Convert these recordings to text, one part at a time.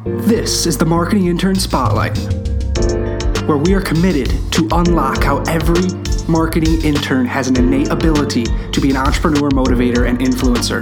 This is the Marketing Intern Spotlight, where we are committed to unlock how every marketing intern has an innate ability to be an entrepreneur, motivator, and influencer.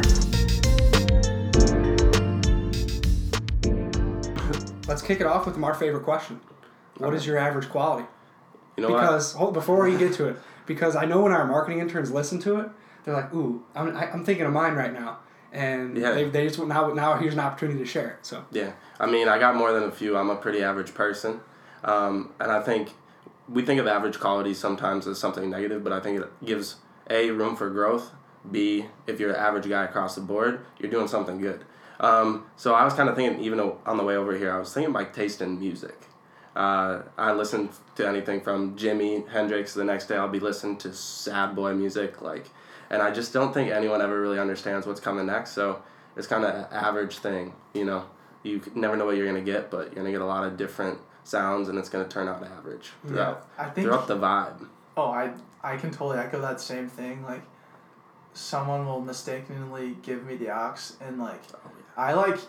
Let's kick it off with our favorite question. What is your average quality? You know because, before you get to it, because I know when our marketing interns listen to it, they're like, ooh, I'm thinking of mine right now. And they just now here's an opportunity to share it. So yeah, I mean, I got more than a few. I'm a pretty average person, and I think we think of average quality sometimes as something negative, but I think it gives A, room for growth. B, if you're an average guy across the board, you're doing something good. So I was kind of thinking, even on the way over here, I was thinking my taste in music. I listen to anything from Jimi Hendrix. The next day I'll be listening to sad boy music, and I just don't think anyone ever really understands what's coming next. So it's kind of an average thing, you know. You never know what you're going to get, but you're going to get a lot of different sounds, and it's going to turn out average throughout the vibe. Oh, I can totally echo that same thing. Like, someone will mistakenly give me the aux, and, I like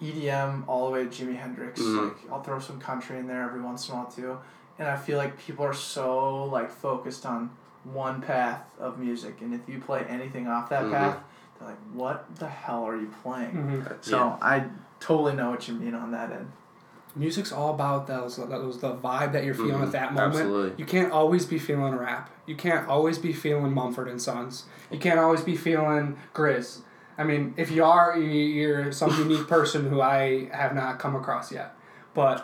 EDM all the way to Jimi Hendrix. Mm-hmm. Like, I'll throw some country in there every once in a while, too. And I feel like people are so, focused on one path of music, and if you play anything off that path, they're like, what the hell are you playing? So I totally know what you mean on that end. Music's all about the vibe that you're feeling at that moment. Absolutely. You can't always be feeling rap. You can't always be feeling Mumford & Sons. You can't always be feeling Grizz. I mean, if you are, you're some unique person who I have not come across yet. But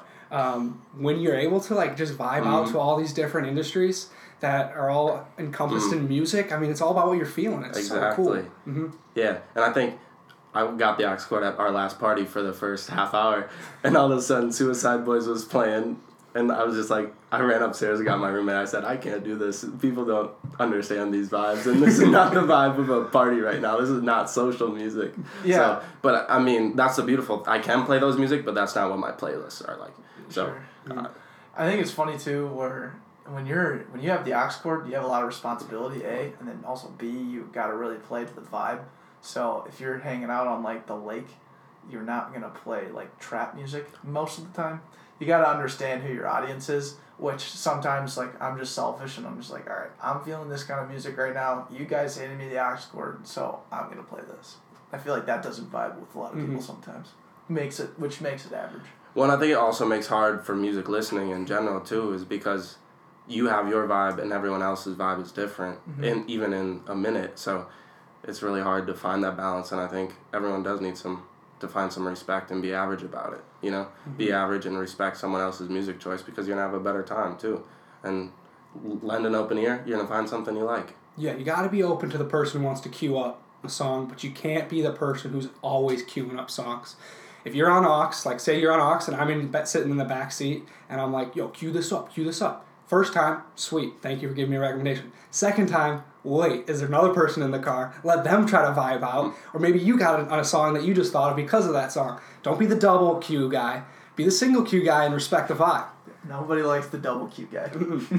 when you're able to just vibe out to all these different industries that are all encompassed in music, I mean, it's all about what you're feeling. It's so cool. Mm-hmm. Yeah, and I think I got the aux cord at our last party for the first half hour, and all of a sudden Suicide Boys was playing, and I was just like, I ran upstairs and got my roommate. I said, I can't do this. People don't understand these vibes, and this is not the vibe of a party right now. This is not social music. Yeah. So, but I mean, that's the beautiful. I can play those music, but that's not what my playlists are like. So, sure. I think it's funny too, where when you have the aux cord, you have a lot of responsibility, A, and then also B, you got to really play to the vibe. So if you're hanging out on the lake, you're not gonna play trap music most of the time. You got to understand who your audience is, which sometimes I'm just selfish and I'm just like, all right, I'm feeling this kind of music right now. You guys handed me the aux cord, so I'm gonna play this. I feel like that doesn't vibe with a lot of people sometimes. Which makes it average. Well, I think it also makes hard for music listening in general too, is because you have your vibe and everyone else's vibe is different, and even in a minute. So it's really hard to find that balance, and I think everyone does need to find some respect and be average about it, you know? Be average and respect someone else's music choice, because you're going to have a better time too. And lend an open ear, you're going to find something you like. Yeah, you got to be open to the person who wants to queue up a song, but you can't be the person who's always queuing up songs. If you're on aux, say you're on aux and I'm sitting in the back seat and I'm like, yo, queue this up. First time, sweet, thank you for giving me a recommendation. Second time, wait, is there another person in the car? Let them try to vibe out. Or maybe you got a song that you just thought of because of that song. Don't be the double queue guy. Be the single queue guy and respect the vibe. Nobody likes the double queue guy.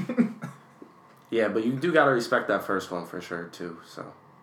Yeah, but you do got to respect that first one for sure too, so.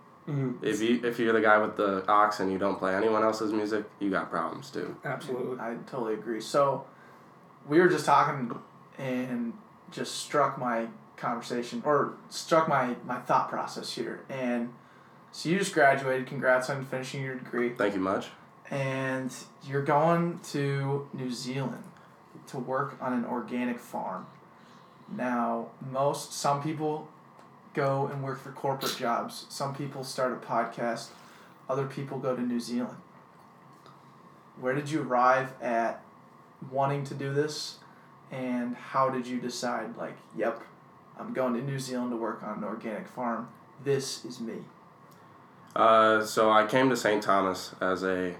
If you're the guy with the aux and you don't play anyone else's music, you got problems too. Absolutely. I totally agree. So we were just talking and just struck my conversation, or struck my thought process here. And so you just graduated. Congrats on finishing your degree. Thank you much. And you're going to New Zealand to work on an organic farm. Now, some people go and work for corporate jobs. Some people start a podcast. Other people go to New Zealand. Where did you arrive at wanting to do this? And how did you decide, yep, I'm going to New Zealand to work on an organic farm. This is me. So I came to St. Thomas as a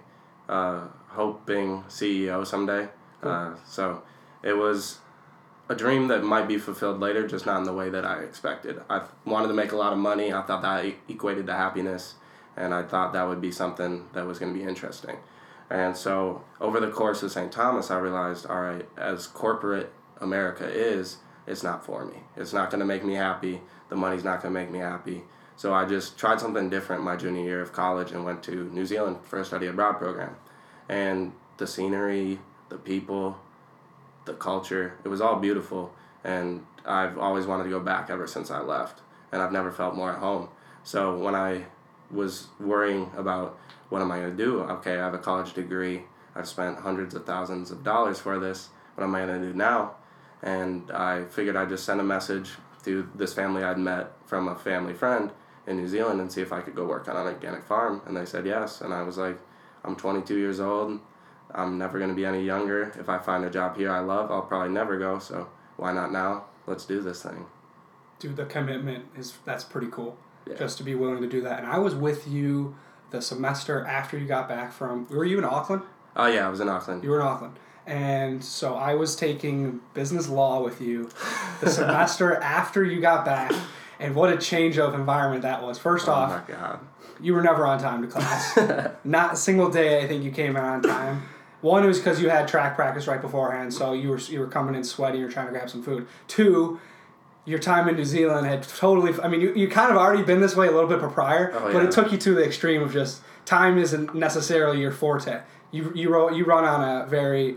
hoping CEO someday. Cool. So it was a dream that might be fulfilled later, just not in the way that I expected. I wanted to make a lot of money. I thought that equated to happiness, and I thought that would be something that was going to be interesting. And so over the course of St. Thomas, I realized, all right, as corporate America is, it's not for me. It's not going to make me happy. The money's not going to make me happy. So I just tried something different my junior year of college and went to New Zealand for a study abroad program. And the scenery the people, the culture. It was all beautiful, and I've always wanted to go back ever since I left, and I've never felt more at home. So when I was worrying about what am I going to do, okay, I have a college degree, I've spent hundreds of thousands of dollars for this, what am I going to do now? And I figured I'd just send a message to this family I'd met from a family friend in New Zealand and see if I could go work on an organic farm. And they said yes. And I was like, I'm 22 years old. I'm never going to be any younger. If I find a job here I love, I'll probably never go. So why not now? Let's do this thing. Dude, the commitment that's pretty cool. Yeah. Just to be willing to do that. And I was with you the semester after you got back from, were you in Auckland? Oh yeah, I was in Auckland. You were in Auckland. And so I was taking business law with you the semester after you got back. And what a change of environment that was. First off, oh my God. You were never on time to class. Not a single day I think you came in on time. One, it was because you had track practice right beforehand, so you were coming in sweaty, you were trying to grab some food. Two, your time in New Zealand had totally, I mean, you kind of already been this way a little bit prior, but it took you to the extreme of just, time isn't necessarily your forte. You run on a very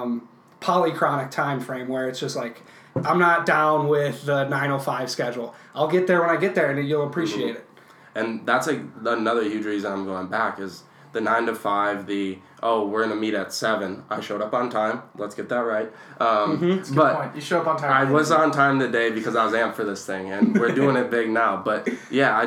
polychronic time frame where it's just like, I'm not down with the 9:05 schedule. I'll get there when I get there, and you'll appreciate it. And that's another huge reason I'm going back is the 9 to 5, we're going to meet at 7. I showed up on time. Let's get that right. That's a good point. You show up on time. I was on time today because I was amped for this thing, and we're doing it big now. But yeah,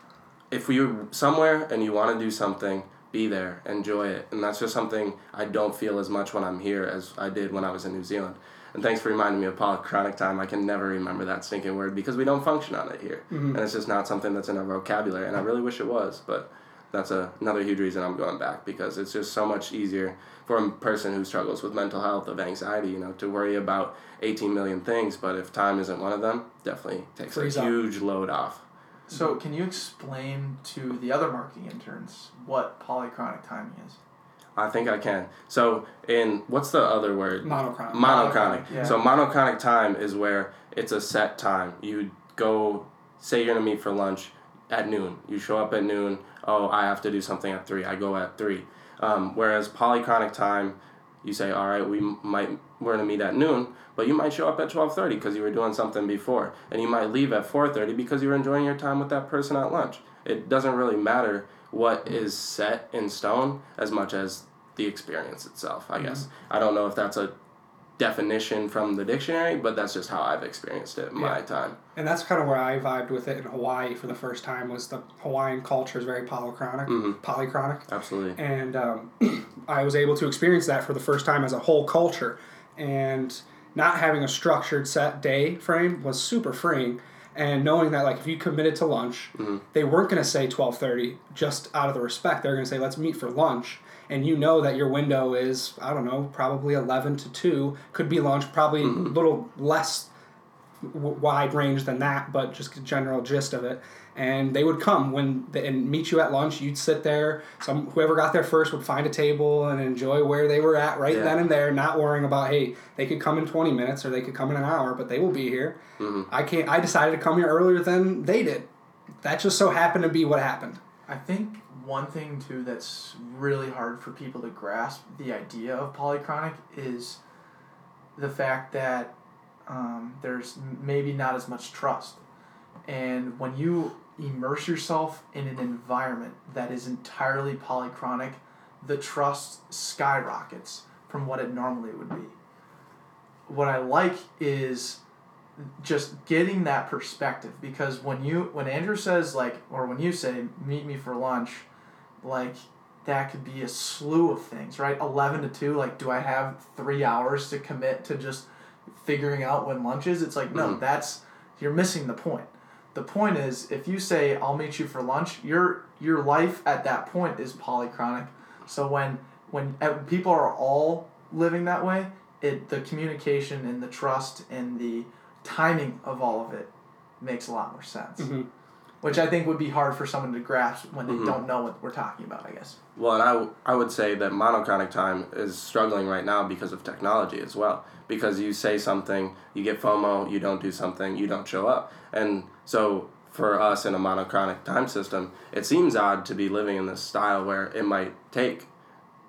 if you're somewhere and you want to do something, be there, enjoy it. And that's just something I don't feel as much when I'm here as I did when I was in New Zealand. And thanks for reminding me of polychronic time. I can never remember that stinking word because we don't function on it here. And it's just not something that's in our vocabulary. And I really wish it was. But that's another huge reason I'm going back because it's just so much easier for a person who struggles with mental health, of anxiety, to worry about 18 million things. But if time isn't one of them, definitely takes a huge load off. So can you explain to the other marketing interns what polychronic timing is? I think I can. So what's the other word? Monochronic. Monochronic. Yeah. So monochronic time is where it's a set time. You go, say you're going to meet for lunch at noon. You show up at noon. Oh, I have to do something at 3. I go at 3. Whereas polychronic time, you say, all right, we're going to meet at noon, but you might show up at 12:30 because you were doing something before. And you might leave at 4:30 because you were enjoying your time with that person at lunch. It doesn't really matter what is set in stone as much as the experience itself, I guess. I don't know if that's a definition from the dictionary, but that's just how I've experienced it in my time. And that's kind of where I vibed with it in Hawaii for the first time, was the Hawaiian culture is very polychronic. Absolutely. And I was able to experience that for the first time as a whole culture. And not having a structured set day frame was super freeing. And knowing that, like, if you committed to lunch, they weren't going to say 12:30 just out of the respect. They're going to say, let's meet for lunch. And you know that your window is, I don't know, probably 11 to 2. Could be lunch, probably a little less wide range than that, but just the general gist of it. And they would come and meet you at lunch. You'd sit there. Whoever got there first would find a table and enjoy where they were at then and there, not worrying about, hey, they could come in 20 minutes or they could come in an hour, but they will be here. I decided to come here earlier than they did. That just so happened to be what happened. I think one thing, too, that's really hard for people to grasp the idea of polychronic is the fact that there's maybe not as much trust. And when you immerse yourself in an environment that is entirely polychronic, the trust skyrockets from what it normally would be. What I like is just getting that perspective, because when Andrew says, like, or when you say meet me for lunch, like, that could be a slew of things, right? 11 to 2, like, do I have 3 hours to commit to just figuring out when lunch is? It's like, no, you're missing the point. The point is, if you say I'll meet you for lunch, your life at that point is polychronic. So when people are all living that way, the communication and the trust and the timing of all of it makes a lot more sense. Which I think would be hard for someone to grasp when they don't know what we're talking about, I guess. Well, and I would say that monochronic time is struggling right now because of technology as well. Because you say something, you get FOMO, you don't do something, you don't show up. And so for us in a monochronic time system, it seems odd to be living in this style where it might take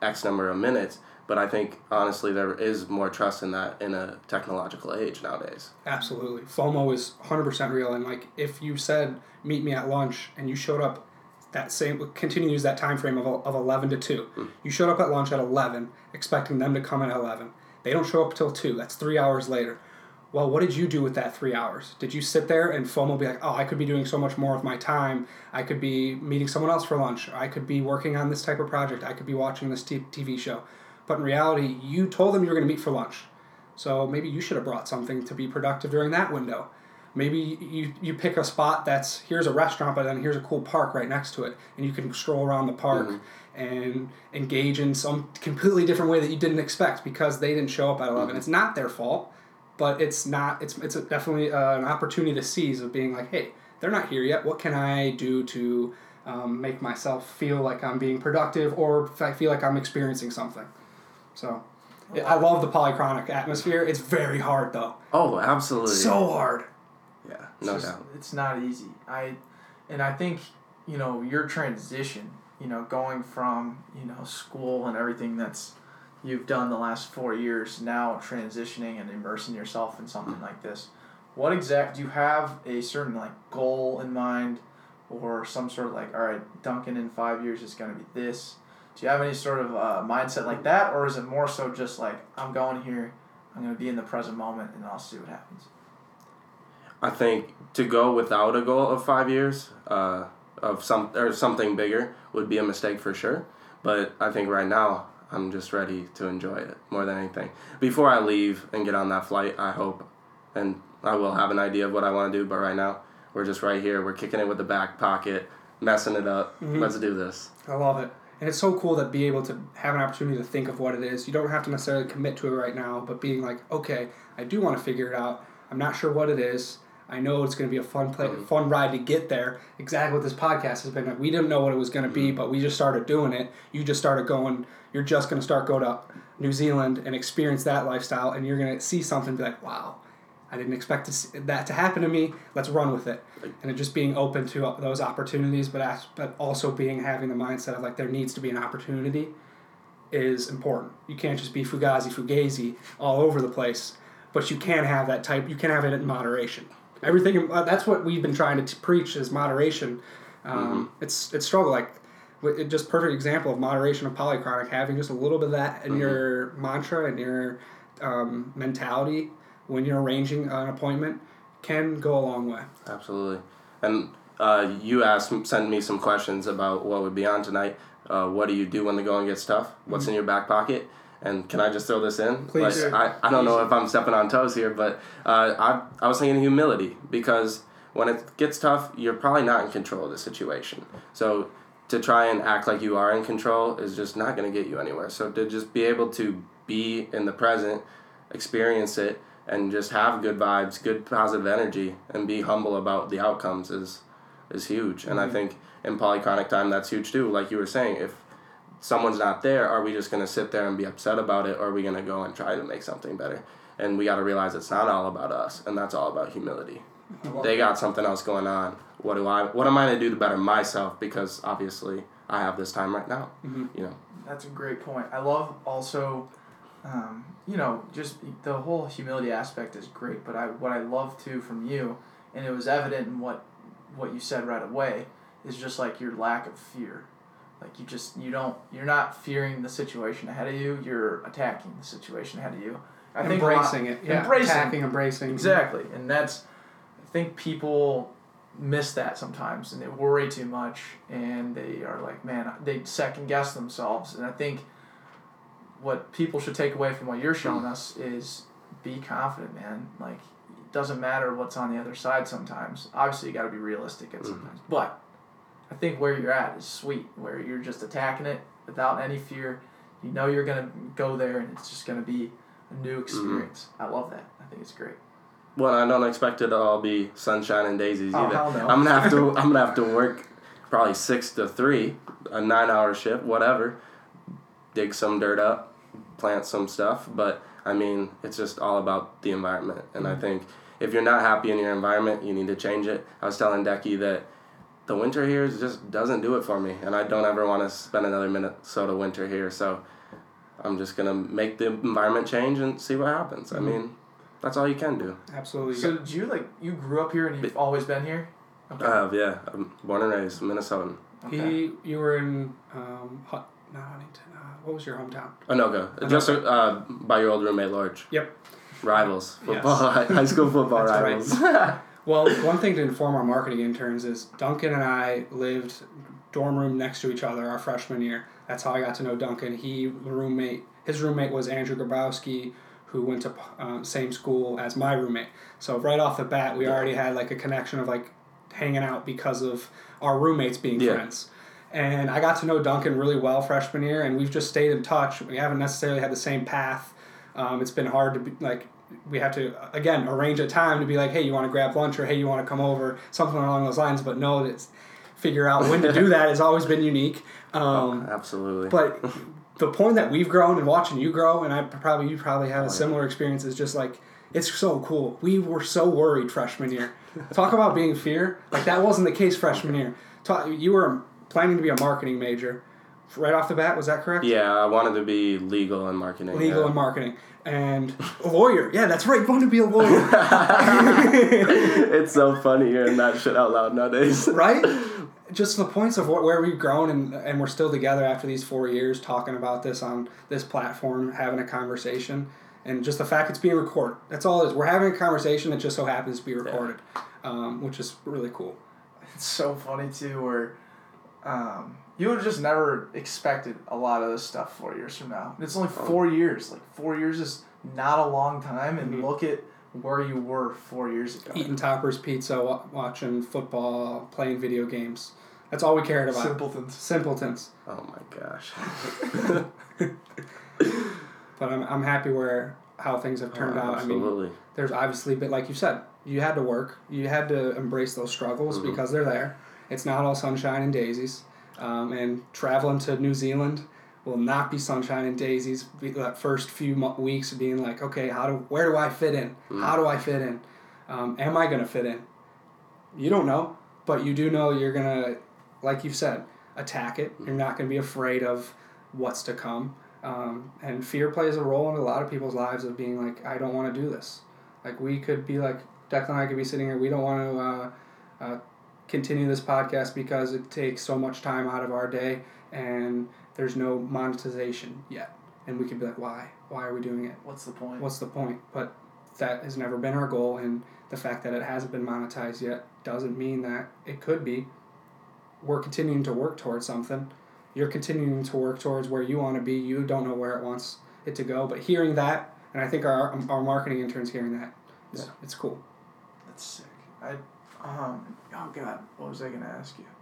X number of minutes. But I think, honestly, there is more trust in that in a technological age nowadays. Absolutely. FOMO is 100% real. And, like, if you said, meet me at lunch, and you showed up continue to use that time frame of 11 to 2. You showed up at lunch at 11, expecting them to come in at 11. They don't show up until 2. That's 3 hours later. Well, what did you do with that 3 hours? Did you sit there and FOMO be like, oh, I could be doing so much more with my time. I could be meeting someone else for lunch. Or I could be working on this type of project. I could be watching this TV show. But in reality, you told them you were going to meet for lunch. So maybe you should have brought something to be productive during that window. Maybe you pick a spot that's, here's a restaurant, but then here's a cool park right next to it. And you can stroll around the park and engage in some completely different way that you didn't expect because they didn't show up at 11. It's not their fault, but it's definitely an opportunity to seize of being like, hey, they're not here yet. What can I do to make myself feel like I'm being productive or I feel like I'm experiencing something? So I love the polychronic atmosphere. It's very hard, though. Oh, absolutely. So hard. Yeah, no doubt. It's not easy. I think, your transition, going from, school and everything that's you've done the last 4 years, now transitioning and immersing yourself in something like this. Do you have a certain, goal in mind or some sort of, all right, Duncan in 5 years is going to be this? Do you have any sort of mindset like that, or is it more so just I'm going here, I'm going to be in the present moment, and I'll see what happens? I think to go without a goal of 5 years of something bigger would be a mistake for sure. But I think right now I'm just ready to enjoy it more than anything. Before I leave and get on that flight, I hope, and I will have an idea of what I want to do. But right now, we're just right here. We're kicking it with the back pocket, messing it up. Let's do this. I love it. And it's so cool to be able to have an opportunity to think of what it is. You don't have to necessarily commit to it right now, but being like, okay, I do want to figure it out. I'm not sure what it is. I know it's going to be a fun ride to get there. Exactly what this podcast has been. We didn't know what it was going to be, but we just started doing it. You just started going. You're just going to start go to New Zealand and experience that lifestyle, and you're going to see something and be like, wow, I didn't expect that to happen to me. Let's run with it. And it just being open to those opportunities, but also having the mindset of there needs to be an opportunity is important. You can't just be fugazi all over the place, but you can have that type. You can have it in moderation. Everything that's what we've been trying to preach is moderation. It's struggle just perfect example of moderation of polychronic, having just a little bit of that in your mantra and your mentality when you're arranging an appointment can go a long way. Absolutely. And you sent me some questions about what would be on tonight. What do you do when the going gets tough? What's in your back pocket? And can I just throw this in? Please. I don't know if I'm stepping on toes here, but I was thinking humility, because when it gets tough, you're probably not in control of the situation. So to try and act like you are in control is just not going to get you anywhere. So to just be able to be in the present, experience it, and just have good vibes, good positive energy, and be humble about the outcomes is huge. And I think in polychronic time, that's huge too. Like you were saying, if someone's not there, are we just going to sit there and be upset about it, or are we going to go and try to make something better? And we got to realize it's not all about us, and that's all about humility. They got something else going on. What am I going to do to better myself? Because obviously I have this time right now. That's a great point. I love also, just the whole humility aspect is great. But what I love too from you, and it was evident in what you said right away, is just your lack of fear. You're not fearing the situation ahead of you. You're attacking the situation ahead of you. Embracing it. Yeah. Embracing. Exactly. And I think people miss that sometimes, and they worry too much, and they are they second guess themselves. And I think what people should take away from what you're showing us is be confident, man. It doesn't matter what's on the other side sometimes. Obviously, you got to be realistic at sometimes. But I think where you're at is sweet, where you're just attacking it without any fear. You know you're going to go there, and it's just going to be a new experience. I love that. I think it's great. Well, I don't expect it to all be sunshine and daisies either. Hell no. I'm gonna have to work probably 6 to 3, a 9-hour shift, whatever. Dig some dirt up, plant some stuff, but I mean, it's just all about the environment. And I think if you're not happy in your environment, you need to change it. I was telling Decky that the winter here just doesn't do it for me, and I don't ever want to spend another Minnesota winter here. So I'm just going to make the environment change and see what happens. I mean, that's all you can do. Absolutely. So did you grew up here and you've always been here? Okay. Yeah. I'm born and raised Minnesotan. Okay. You were in not Huntington. What was your hometown? Anoka. Just by your old roommate, Lorge. Yep. Rivals. Football. Yes. High school football That's rivals. Right. Well, one thing to inform our marketing interns is Duncan and I lived dorm room next to each other our freshman year. That's how I got to know Duncan. His roommate was Andrew Grabowski, who went to same school as my roommate. So right off the bat, we already had like a connection of like hanging out because of our roommates being friends. And I got to know Duncan really well freshman year, and we've just stayed in touch. We haven't necessarily had the same path. It's been hard to be like, we have to, again, arrange a time to be like, hey, you want to grab lunch, or hey, you want to come over, something along those lines. But no, it's figure out when to do that has always been unique. Absolutely. But the point that we've grown and watching you grow, and you probably have a similar experience, is just like, it's so cool. We were so worried freshman year. Talk about being fear. Like, that wasn't the case freshman year. You were planning to be a marketing major. Right off the bat, was that correct? Yeah, I wanted to be legal and marketing. And marketing. And a lawyer. Yeah, that's right. Wanted to be a lawyer. It's so funny hearing that shit out loud nowadays. Right? Just the points of where we've grown, and we're still together after these 4 years talking about this on this platform, having a conversation. And just the fact it's being recorded. That's all it is. We're having a conversation that just so happens to be recorded, which is really cool. It's so funny, too, where you would have just never expected a lot of this stuff 4 years from now. It's only 4 years. Like, 4 years is not a long time, and look at where you were 4 years ago. Eating Topper's Pizza, watching football, playing video games. That's all we cared about. Simpletons. Oh, my gosh. But I'm happy how things have turned out. Absolutely. I mean, there's obviously, but like you said, you had to work. You had to embrace those struggles because they're there. It's not all sunshine and daisies. And traveling to New Zealand will not be sunshine and daisies. That first few weeks being like, okay, where do I fit in? How do I fit in? Am I going to fit in? You don't know, but you do know you're going to, like you've said, attack it. You're not going to be afraid of what's to come. And fear plays a role in a lot of people's lives of being like, I don't want to do this. Like, we could be like, Declan and I could be sitting here, we don't want to continue this podcast because it takes so much time out of our day and there's no monetization yet. And we could be like, why? Why are we doing it? What's the point? But that has never been our goal, and the fact that it hasn't been monetized yet doesn't mean that it could be. We're continuing to work towards something. You're continuing to work towards where you want to be. You don't know where it wants it to go, but hearing that, and I think our marketing interns hearing that, it's cool. That's sick. Oh God, what was I gonna ask you?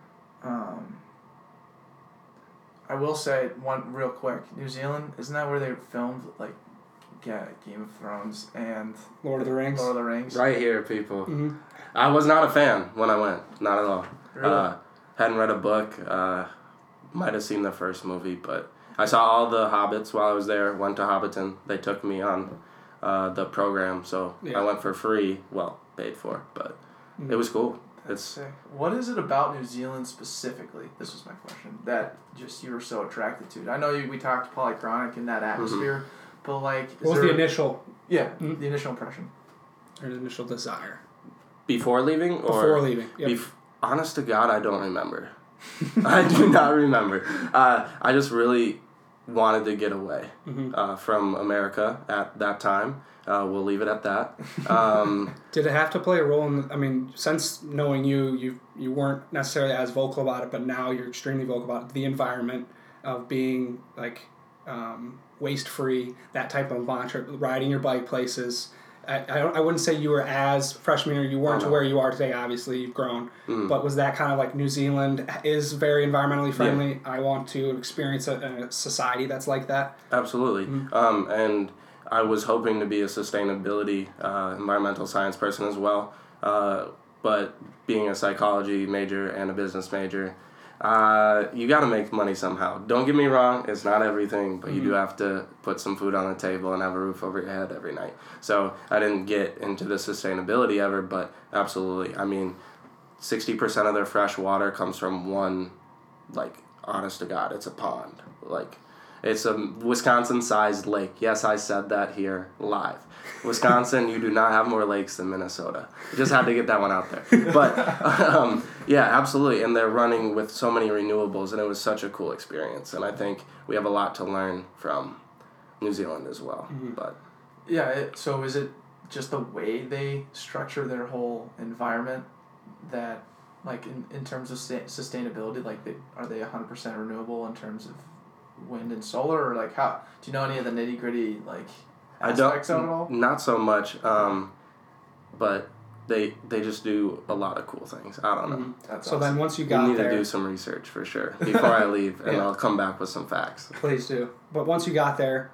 I will say one real quick. New Zealand, isn't that where they filmed like Game of Thrones and Lord of the Rings? Right here, people. Mm-hmm. I was not a fan when I went. Not at all. Really? Hadn't read a book. Might have seen the first movie, but I saw all the Hobbits while I was there. Went to Hobbiton. They took me on the program, so I went for free. Well, paid for, but it was cool. That's sick. What is it about New Zealand specifically? This was my question. That just you were so attracted to. I know we talked polychronic in that atmosphere, but like, what was the initial? Yeah, the initial impression. Or the initial desire. Before leaving, or before leaving. Yep. Honest to God, I don't remember. I do not remember. I just really wanted to get away from America at that time. We'll leave it at that. Did it have to play a role in since knowing you weren't necessarily as vocal about it, but now you're extremely vocal about it, the environment of being like waste-free, that type of mantra, riding your bike places. I wouldn't say you were as freshman year, you weren't to where you are today, obviously, you've grown. But was that kind of like New Zealand is very environmentally friendly? Yeah. I want to experience a society that's like that? Absolutely. And I was hoping to be a sustainability, environmental science person as well. But being a psychology major and a business major, you got to make money somehow. Don't get me wrong, it's not everything, but you do have to put some food on the table and have a roof over your head every night. So I didn't get into the sustainability ever, but absolutely. I mean, 60% of their fresh water comes from one, like, honest to God, it's a pond. Like, It's a Wisconsin-sized lake. Yes, I said that here live. Wisconsin, you do not have more lakes than Minnesota. Just had to get that one out there. But, yeah, absolutely. And they're running with so many renewables, and it was such a cool experience. And I think we have a lot to learn from New Zealand as well. Mm-hmm. But Yeah, so is it just the way they structure their whole environment that, like, in terms of sustainability, like, are they 100% renewable in terms of wind and solar, or, like, how, do you know any of the nitty-gritty, like, aspects of it all? Not so much, but they just do a lot of cool things. I don't know. Mm-hmm. That's So awesome. then once you We got need there, to do some research for sure before I leave, and Yeah. I'll come back with some facts. please do. But once you got there,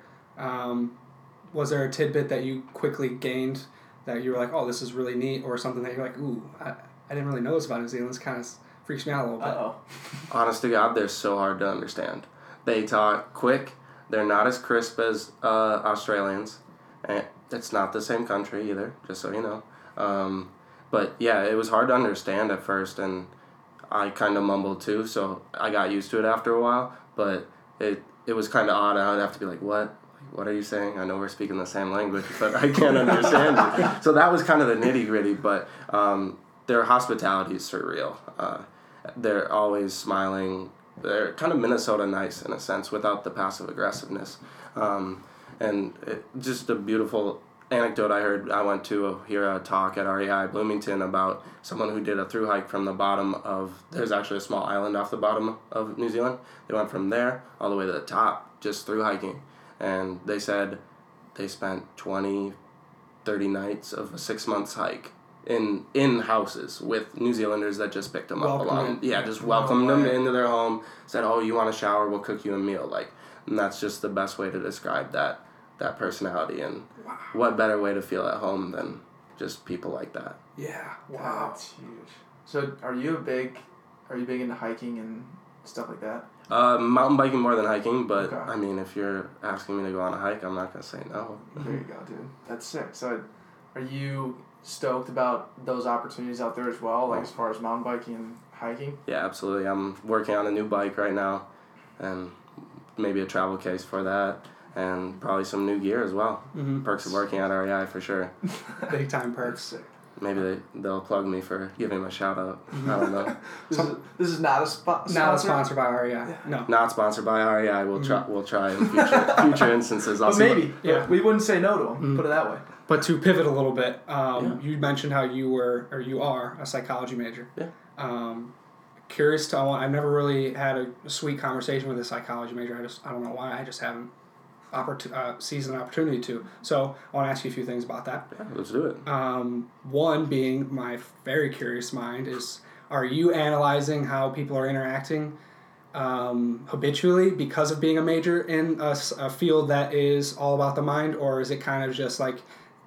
was there a tidbit that you quickly gained that you were like, oh, this is really neat, or something that you're like, ooh, I didn't really know this about New Zealand. This kind of freaks me out a little bit. Uh-oh. Honest to God, they're so hard to understand. They talk quick. They're not as crisp as Australians. And it's not the same country either, just so you know. But yeah, it was hard to understand at first, and I kind of mumbled too, so I got used to it after a while. But it was kind of odd. I would have to be like, what? What are you saying? I know we're speaking the same language, but I can't understand you. So that was kind of the nitty-gritty, but their hospitality is surreal. They're always smiling. They're kind of Minnesota nice in a sense without the passive aggressiveness. And just a beautiful anecdote I heard. I went to hear a talk at REI Bloomington about someone who did a through hike from the bottom of, there's actually a small island off the bottom of New Zealand. They went from there all the way to the top just through hiking. And they said they spent 20, 30 nights of a 6 months hike in houses with New Zealanders that just picked them up along. Yeah, just welcomed them into their home, said, oh, you want a shower, we'll cook you a meal. And that's just the best way to describe that personality. And what better way to feel at home than just people like that. Yeah. Wow. That's huge. So are you big into hiking and stuff like that? Mountain biking more than hiking, but Okay. I mean, if you're asking me to go on a hike, I'm not going to say no. There you go, dude. That's sick. So are you stoked about those opportunities out there as well, like as far as mountain biking and hiking? Yeah, absolutely. I'm working on a new bike right now, and maybe a travel case for that, and probably some new gear as well. Mm-hmm. Perks of working at REI for sure. Big time That's perks. sick. Maybe they'll plug me for giving them a shout out. I don't know. This is not a sponsor. Not a sponsor by REI. No. Not sponsored by REI. We'll try in future instances. But maybe. Yeah. We wouldn't say no to them. Put it that way. But to pivot a little bit, Yeah. you mentioned how you are a psychology major. Yeah. Curious to, I've never really had a sweet conversation with a psychology major. I don't know why. I just haven't seized an opportunity to. So I want to ask you a few things about that. Yeah, let's do it. One being my very curious mind is, are you analyzing how people are interacting habitually because of being a major in a field that is all about the mind, or is it kind of just like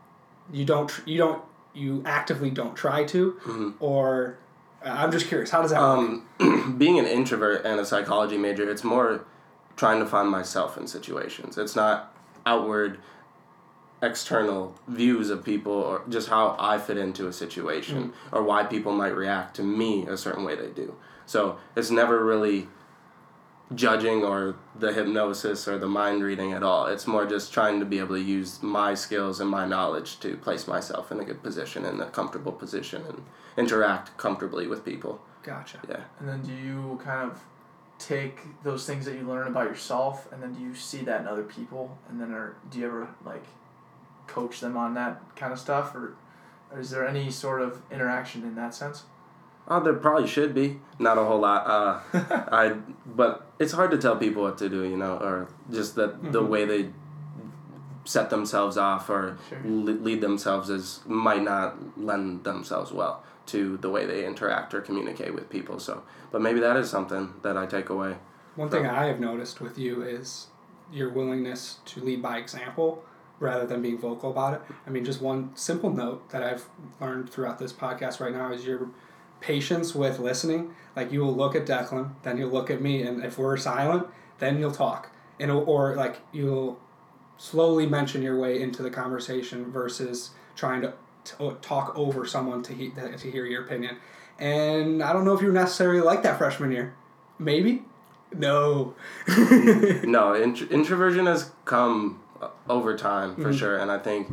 you actively don't try to, Mm-hmm. or I'm just curious, how does that work? Being an introvert and a psychology major, it's more trying to find myself in situations. It's not outward, external views of people or just how I fit into a situation or why people might react to me a certain way they do. So it's never really judging or the hypnosis or the mind reading at all. It's more just trying to be able to use my skills and my knowledge to place myself in a good position, in a comfortable position, and interact comfortably with people. Gotcha. Yeah. And then do you kind of take those things that you learn about yourself, and then do you see that in other people, and then do you ever like coach them on that kind of stuff, or is there any sort of interaction in that sense? There probably should be. Not a whole lot. But it's hard to tell people what to do, or just that the way they set themselves off or Sure. lead themselves might not lend themselves well to the way they interact or communicate with people. So, but maybe that is something that I take away. One thing I have noticed with you is your willingness to lead by example rather than being vocal about it. I mean, just one simple note that I've learned throughout this podcast right now is your patience with listening. Like, you will look at Declan, then you'll look at me, and if we're silent, then you'll talk. Or like, you'll slowly mention your way into the conversation versus trying to talk over someone to hear your opinion. And I don't know if you were necessarily like that freshman year. Maybe. No. No, introversion has come over time for sure, and I think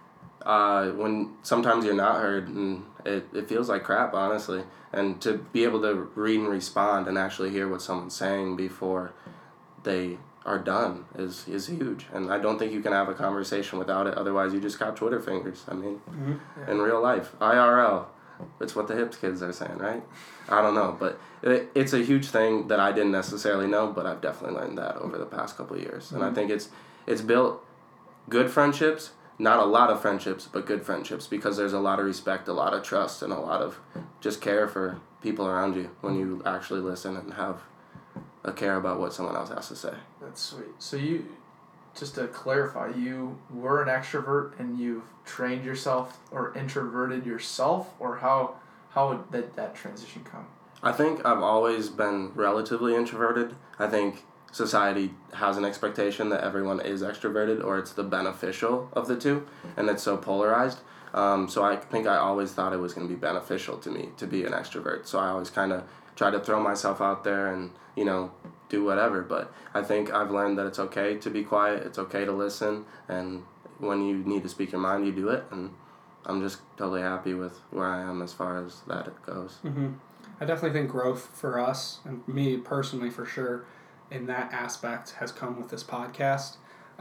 when sometimes you're not heard, and it feels like crap, honestly, and to be able to read and respond and actually hear what someone's saying before they are done is huge, and I don't think you can have a conversation without it. Otherwise, you just got Twitter fingers. I mean, in real life, IRL. It's what the hip kids are saying, right? I don't know, but it's a huge thing that I didn't necessarily know, but I've definitely learned that over the past couple of years. And I think it's built good friendships, not a lot of friendships, but good friendships, because there's a lot of respect, a lot of trust, and a lot of just care for people around you when you actually listen and have a care about what someone else has to say. That's sweet. So you, just to clarify, you were an extrovert and you've trained yourself or introverted yourself, or how did that transition come? I think I've always been relatively introverted. I think society has an expectation that everyone is extroverted, or it's the beneficial of the two, and it's so polarized. So I think I always thought it was going to be beneficial to me to be an extrovert. So I always kind of try to throw myself out there and, do whatever. But I think I've learned that it's okay to be quiet. It's okay to listen. And when you need to speak your mind, you do it. And I'm just totally happy with where I am as far as that it goes. Mm-hmm. I definitely think growth for us, and me personally for sure, in that aspect has come with this podcast.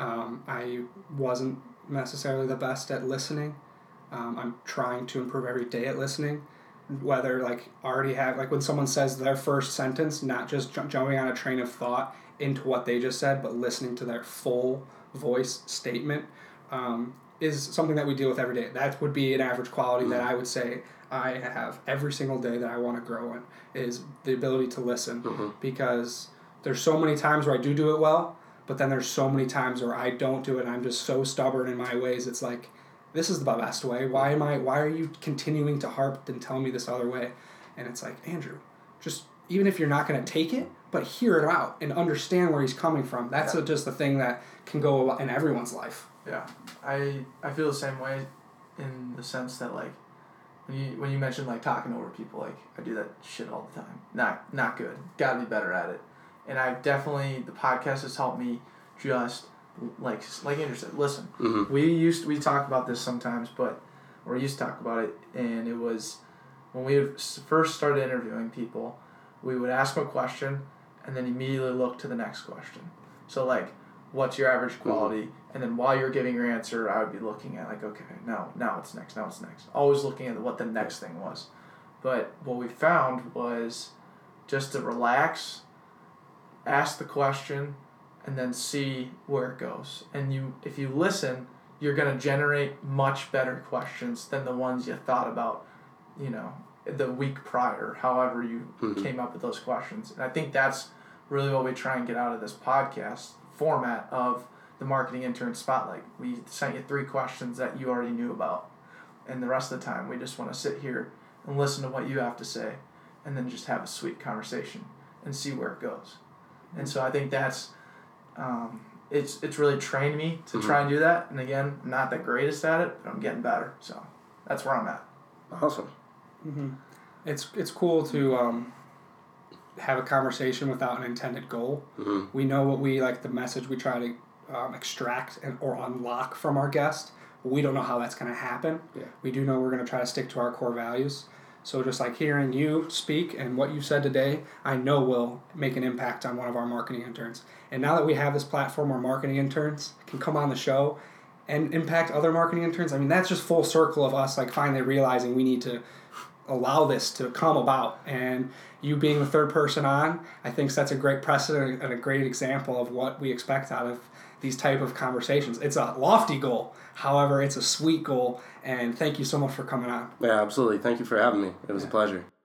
I wasn't necessarily the best at listening. I'm trying to improve every day at listening. Whether when someone says their first sentence, not just jumping on a train of thought into what they just said, but listening to their full voice statement, is something that we deal with every day. That would be an average quality that I would say I have every single day that I want to grow in, is the ability to listen. Because there's so many times where I do it well, but then there's so many times where I don't do it and I'm just so stubborn in my ways. It's like, this is the best way. Why are you continuing to harp and tell me this other way? And it's like, Andrew, just even if you're not going to take it, but hear it out and understand where he's coming from. That's just the thing that can go in everyone's life. Yeah, I feel the same way, in the sense that when you mentioned talking over people, I do that shit all the time. Not good. Got to be better at it. And I've definitely, the podcast has helped me just like Andrew said, listen. We talk about this sometimes, or used to talk about it, and it was when we first started interviewing people, we would ask them a question and then immediately look to the next question. So what's your average quality? And then while you're giving your answer, I would be looking at okay, now what's next? Always looking at what the next thing was. But what we found was just to relax, ask the question, and then see where it goes. And if you listen, you're going to generate much better questions than the ones you thought about, the week prior, however you came up with those questions. And I think that's really what we try and get out of this podcast format of the Marketing Intern Spotlight. We sent you 3 questions that you already knew about. And the rest of the time, we just want to sit here and listen to what you have to say, and then just have a sweet conversation and see where it goes. And so I think that's... it's really trained me to try and do that. And again, I'm not the greatest at it, but I'm getting better. So that's where I'm at. Awesome. It's cool to have a conversation without an intended goal. We know what we the message we try to extract or unlock from our guest. We don't know how that's going to happen. Yeah. We do know we're going to try to stick to our core values. So just hearing you speak and what you said today, I know will make an impact on one of our marketing interns. And now that we have this platform where marketing interns can come on the show and impact other marketing interns, I mean, that's just full circle of us finally realizing we need to allow this to come about. And you being the third person on, I think sets a great precedent and a great example of what we expect out of these type of conversations. It's a lofty goal. However, it's a sweet goal. And thank you so much for coming on. Yeah, absolutely. Thank you for having me. It was a pleasure.